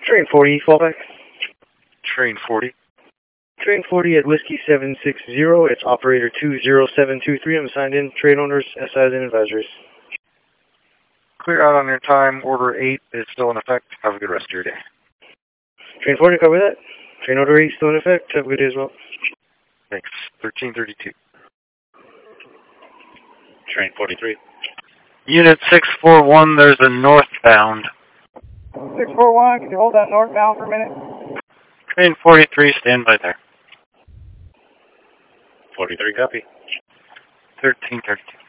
Train 40, fallback. Train 40. Train 40 at Whiskey 760. It's operator 20723. I'm signed in. Train owners, SIs, and advisories. Clear out on your time. Order 8 is still in effect. Have a good rest of your day. Train 40, cover that. Train order 8 still in effect. Have a good day as well. Thanks. 1332. Train 43. Unit 641, there's a northbound. 641, can you hold that northbound for a minute? Train 43, stand by there. 43, copy. 1332.